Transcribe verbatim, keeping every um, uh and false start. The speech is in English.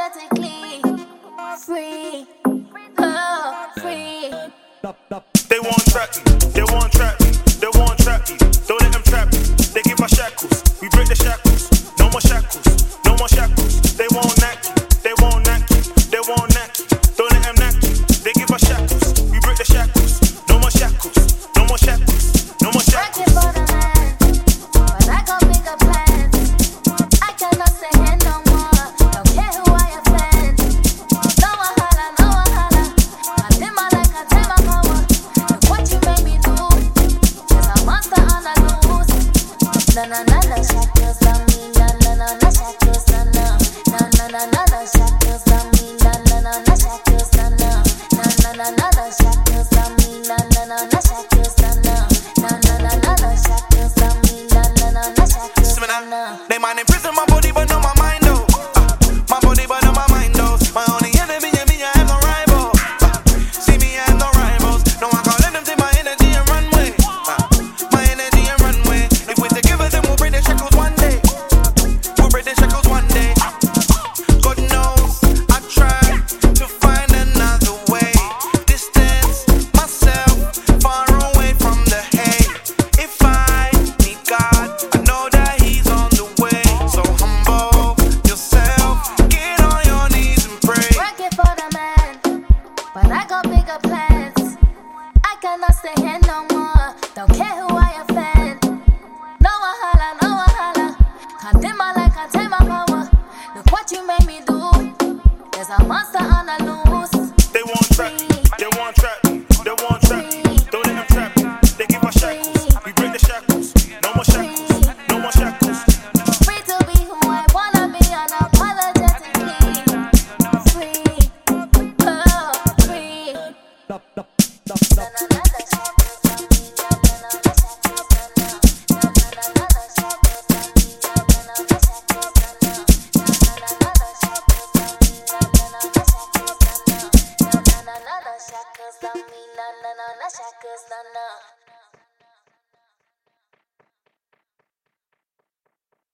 unapologetically free, oh, free. They won't trap you, they won't trap you, they won't trap you. Don't let them trap you. They give us shackles, we break the shackles. No more shackles, no more shackles. They won't knack you, they won't knack you, they won't knack you. Don't let them knack you. They give us shackles, we break the shackles. No more shackles, no more shackles, no more shackles. Working for the man, but I got bigger plans. I cannot stay here no more. Don't care who I offend. No wahala, no wahala. I did my like I take my power. Look what you made me do. There's a monster on the loose. Na na na na shackles on me. Na na na na shackles na na. Na na na na na shackles on me. Na na na na shackles na na. Na na na na na shackles on me. Na na na na shackles na na. Na na na na na shackles on me. Na na na na shackles na na. They mind in prison, my body, but not my mind, though. Uh, my body, but not my mind, though. My only enemy, yeah, me, I have no rival. Uh, see me, I have no rivals. No, I can't let them take my energy and run away. Uh, my energy and run away. If we together, then we'll break the shackles one day. We'll break the shackles one day. God knows I tried to find another way. Distance myself far away from the hate. If I need God, I know that He's on the way. So humble yourself, get on your knees and pray. Working for the man, but I got bigger plans. I cannot stay here no more. Don't care who I offend. No wahala, no wahala. Can't dim my light, can't take my power. Look what you made me do. There's a monster on the loose. They won't trap you, they won't trap you, they won't trap you. Don't let them trap you. They give us shackles, we break the shackles. No more shackles, no more shackles. Free to be who I wanna be unapologetically. Free, oh, free. Na na na na shackles on me. Na na na na shackles na na. Na na na na na shackles on me. Na na na na shackles na na. Na na na na shackles on me. Na na na na shackles na na. Na na na na shackles on me. Na na na na shackles na na.